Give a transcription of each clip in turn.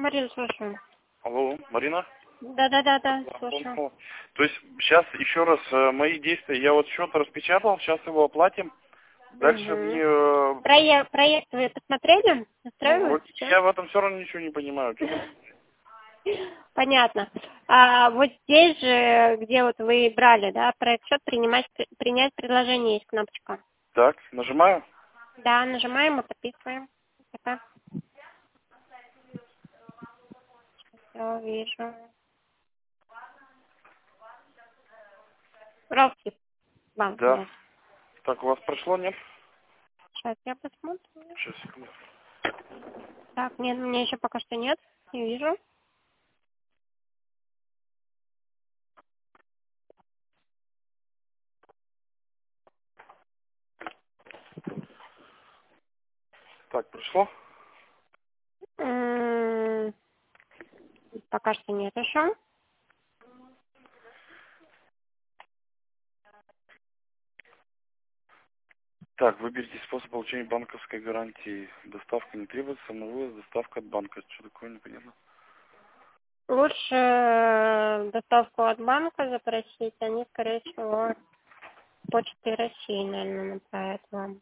Марина, слушаю. Алло, Марина? Да, слушаю. Понял. То есть сейчас еще раз мои действия. Я вот счет распечатал, сейчас его оплатим. Дальше мне... Проект вы посмотрели? ну, Настраивают? вроде я в этом все равно ничего не понимаю. Понятно. А вот здесь же, где вот вы брали, да, проект счет, принять предложение, есть кнопочка. Так, нажимаю. Да, нажимаем и подписываем. Все, вижу. Русский банк у Да. вас. Так, у вас прошло, нет? Сейчас я посмотрю. Сейчас, секунду. Так, нет, у меня еще пока что нет. Не вижу. Так, прошло? Пока что нет еще. Так, выберите способ получения банковской гарантии. Доставка не требуется, на вывоз, доставка от банка. Что такое, непонятно. Лучше доставку от банка запросить, они, скорее всего, почтой России, наверное, направят вам.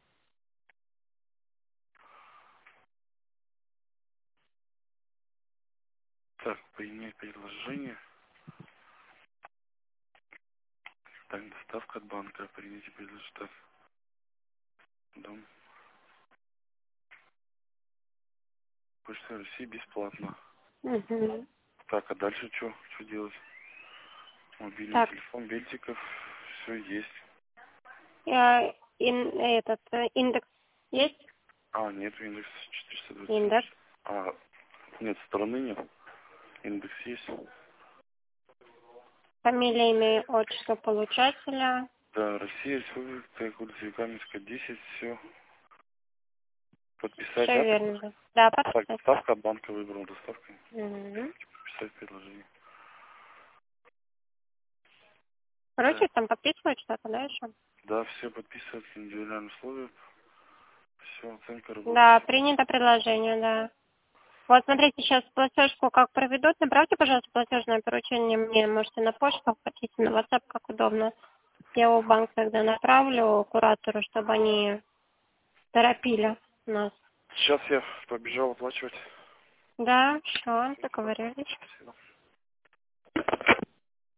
Так, принять предложение. Так, доставка от банка. Примите предложение. Так, дом. Почта России бесплатно. Угу. Так, а дальше что? Что делать? Мобильный Так, телефон, бельтиков, все есть. индекс есть? А, нет, индекс 427. Индекс. А, нет, страны нет. Индекс есть. Фамилия, имя, отчество получателя. Да, Россия, Республика, улица Каменская, 10, все. Подписать, Все да? верно. Да, Так, подписать. доставка от банка выбрал, доставка. Угу. Подписать предложение. Короче, Так, там подписывать что-то, да, еще? да, все подписывают индивидуальные условия. Все, оценка работы. Да, принято предложение, да. Вот смотрите, сейчас платежку как проведут, направьте, пожалуйста, платежное поручение мне, можете на почту, хотите на WhatsApp, как удобно. Я его в банк тогда направлю куратору, чтобы они торопили нас. Сейчас я побежал оплачивать. Да, все, договорились. Спасибо.